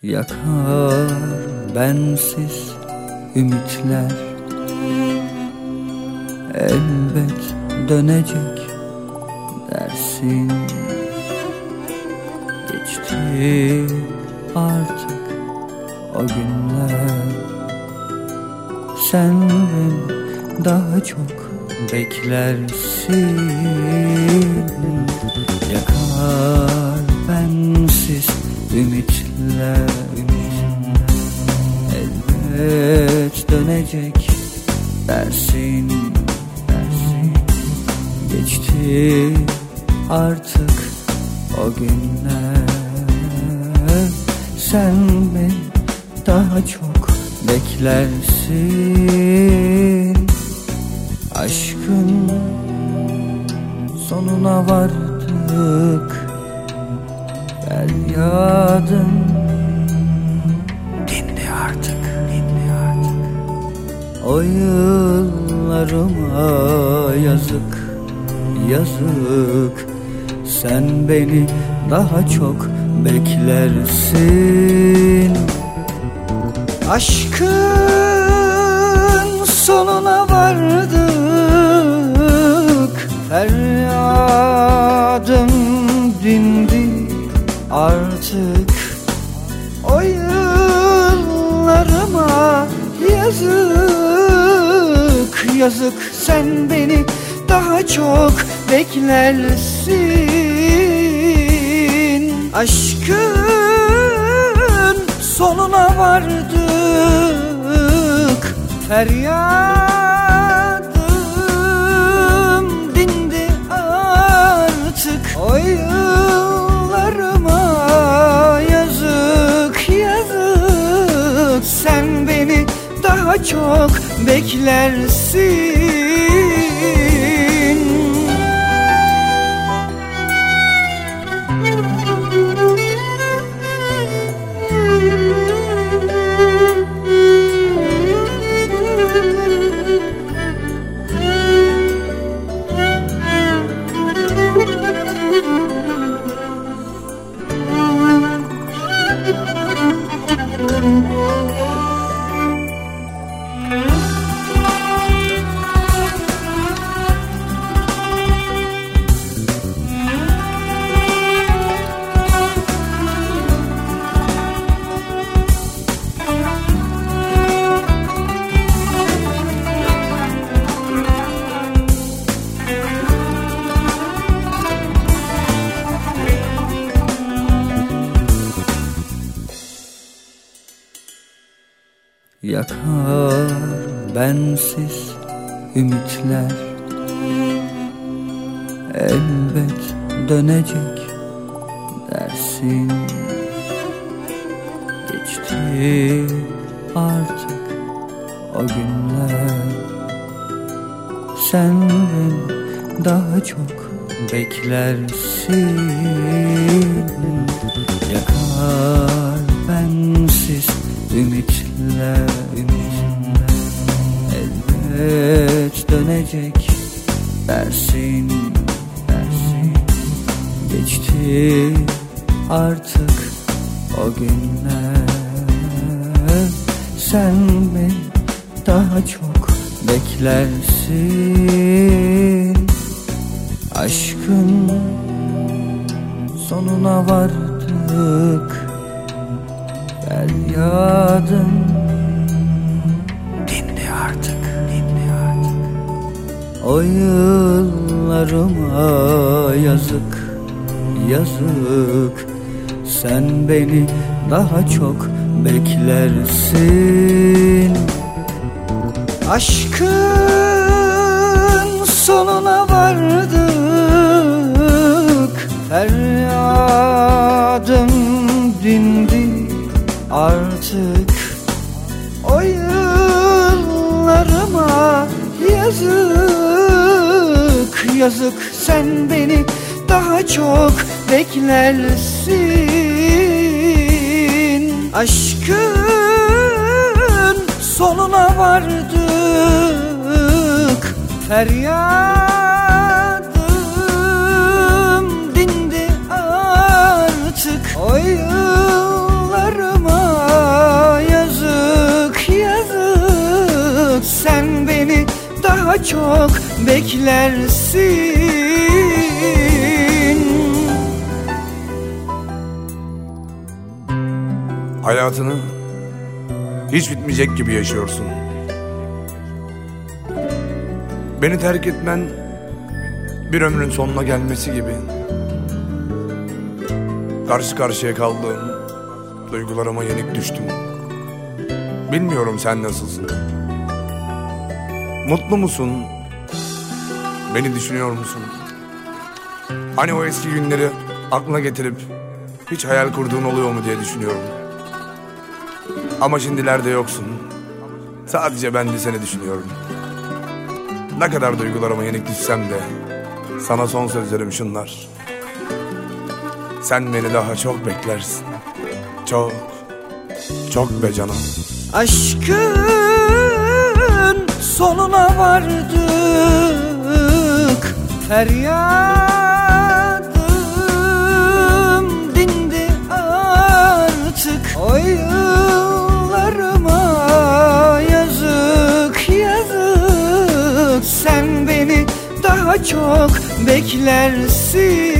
Yakar bensiz ümitler, elbet dönecek dersin. Geçti artık o günler, sen beni daha çok beklersin. Yakar bensiz ümitler, elbet dönecek dersin. Geçti artık o günler, sen beni daha çok beklersin. Aşkın sonuna vardık, feryadın dindi artık. O yıllarıma yazık, sen beni daha çok beklersin. Aşkın sonuna vardık, feryadım dindi artık. O yıllarıma yazık, sen beni daha çok beklersin. Aşkın sonuna vardık, feryadım dindi artık. O yıllarıma yazık, sen beni daha çok beklersin. Yakar bensiz ümitler, elbet dönecek dersin. Geçti artık o günler, sen beni daha çok beklersin. Yakar bensiz ümitler, elbet dönecek dersin. Geçti artık o günler, sen beni daha çok beklersin. Aşkın sonuna vardık, feryadın dindi artık. O yıllarıma yazık, sen beni daha çok beklersin. Aşkın sonuna vardık, feryadım dindi artık. O yıllarıma yazık, sen beni daha çok beklersin. Aşkın sonuna vardık, feryadım dindi artık. O yıllarıma sen beni daha çok beklersin. Hayatını hiç bitmeyecek gibi yaşıyorsun. Beni terk etmen bir ömrün sonuna gelmesi gibi. Karşı karşıya kaldığım duygularıma yenik düştüm. Bilmiyorum sen nasılsın? Mutlu musun? Beni düşünüyor musun? Hani o eski günleri aklına getirip hiç hayal kurduğun oluyor mu diye düşünüyorum. Ama şimdilerde yoksun. Sadece ben de seni düşünüyorum. Ne kadar duygularıma yenik düşsem de sana son sözlerim şunlar. Sen beni daha çok beklersin. Çok, çok be canım. Aşkın sonuna vardık, feryadım dindi artık. O yıllarıma yazık, yazık. Sen beni daha çok beklersin.